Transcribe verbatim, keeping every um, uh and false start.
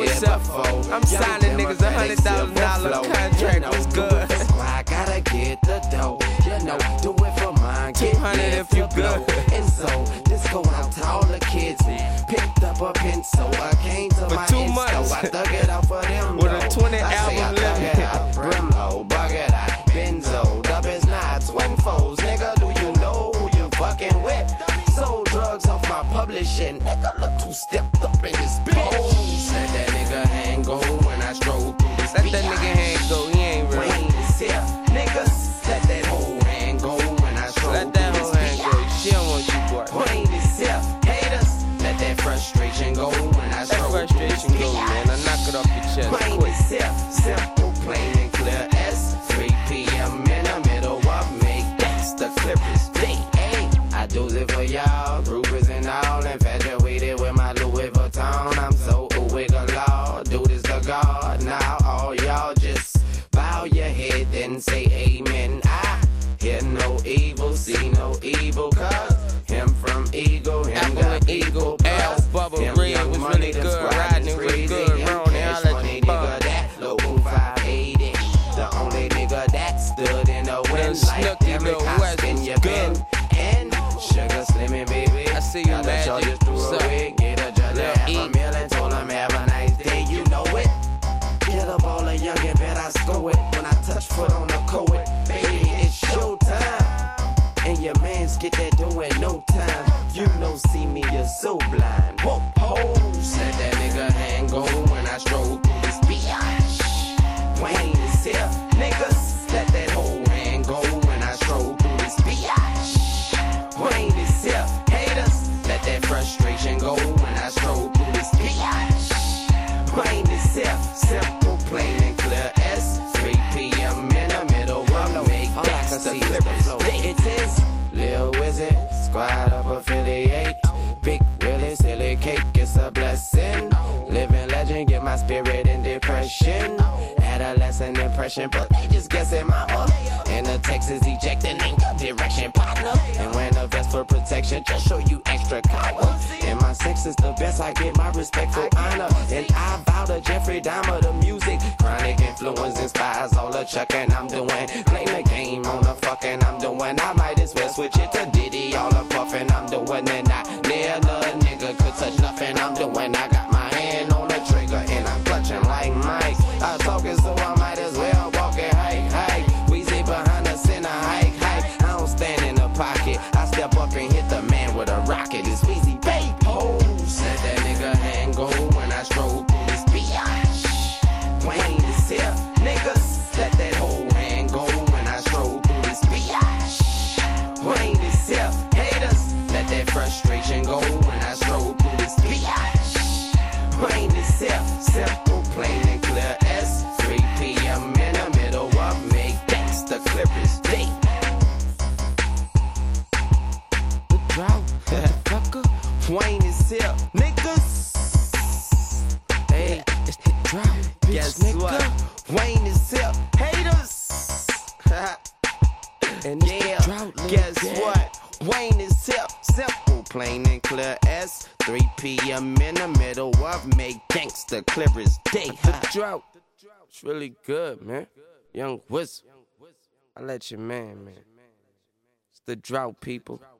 what's up? I'm signing niggas a hundred thousand dollar contract. What's good? I gotta get the dough. You know, do it for mine. Two hundred if you good. And so this go out to all the kids who picked up a pencil. I came to For my two insto. months. I dug it out for them. With a though. twenty I say album I dug limit. it out. Brimlow, bucket out, benzo, doubles knots, twin foes. Nigga, do you know who you fucking with? Sold drugs off my publishing. Nigga, look who stepped up in this bitch. Let that nigga hang go when I stroll through this Let beat. that nigga hand go, he ain't real. Wayne is here, niggas. Let that whole hand go when I stroll Let that through whole this hand beat. go, she don't want you, boy. Wayne is here, haters. Let that frustration go when I That stroll through this frustration beat. go, man. I knock it off your chest Wayne quick. is here, simple, plain and clear. S three P M in the middle of make that's the Clippers. D A. I do it for y'all, groupers and all, infatuated with my Louis Vuitton. I'm so wiggle law, do this to God. Now all y'all just bow your head and say amen. I hear no evil, see no evil, cause him from Eagle, him Apple got and Eagle, L, Bubba him Red young was money, really the good, squad riding is it was crazy, good, him Ron, and cash I'll let money you nigga, bug. that local five eighty. The only nigga that stood in the wind Little like Snooki, Derek Lil Hoskin, West was you good. been. And Sugar Slimming, baby. I see you, Got a Magic. charge just threw What's up? away. Get a judge Lil a half E. a meal and told him have a nice day. You know it. Get up all the young and bet I score it. When I touch foot on the coed, baby, it's showtime. And your mans get that dough in no time. You know, see me, you're so blind. Whoa, pose. Let that nigga hang go when I stroll through this biatch. Wayne is here, niggas. Let that whole hand go when I stroll through this biatch. Wayne is here, haters. Let that frustration go when I stroll through this biatch. Wayne is here, simple, plain and clear. S three P M in the middle of make All I can that's the see is the Clippers. flow. It is Lil Wizard, squad of affiliate. Big Willie, silly cake, it's a blessing. Living legend, get my spirit in depression. Adolescent impression, but they just guessing mama. In the Texas ejecting, ain't got direction, partner. And when a vest for protection, just show you extra power. And my sex is the best, I get my respectful honor. And I vow to Jeffrey Dahmer, the music. Chronic influence inspires all the chucking I'm doing. Claim the game on the fucking I'm doing. I might as well switch it to Diddy, all the puffing I'm doing. And I near the nigga could touch nothing I'm doing. I got my hand on the trigger and I'm clutching like Mike. I'm talking so I might as well walk it, hike, hike. We sit behind us in a hike, hike. I don't stand in the pocket. I step up and hit the man with a rocket. It's Weezy, baby. Pose. Let that nigga hand go when I stroll through this biatch. Wayne is here, niggas. Let that whole hand go when I stroll through this biatch. Wayne is here, haters. Let that frustration go when I stroll through this biatch. Wayne is here, simple, plain and clear. S three P M in the middle of make that's the Clippers. D. The drought, motherfucker. Wayne is here, niggas. Hey, it's the drought, bitch, Guess nigga. what? Wayne is here, haters. And it's Yeah, the drought, little guess daddy. what? Wayne is here, simple, plain and clear. S three P M in the middle of make gangsta Clippers. D. The drought. It's really good, man. Young Wizard. I let you man, man. It's the drought, people.